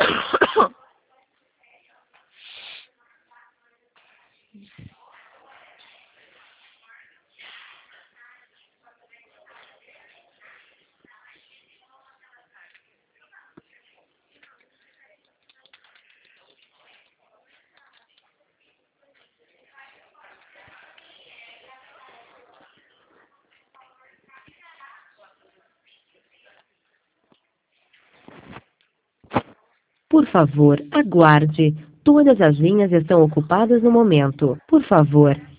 Por favor, aguarde. Todas as linhas estão ocupadas no momento. Por favor,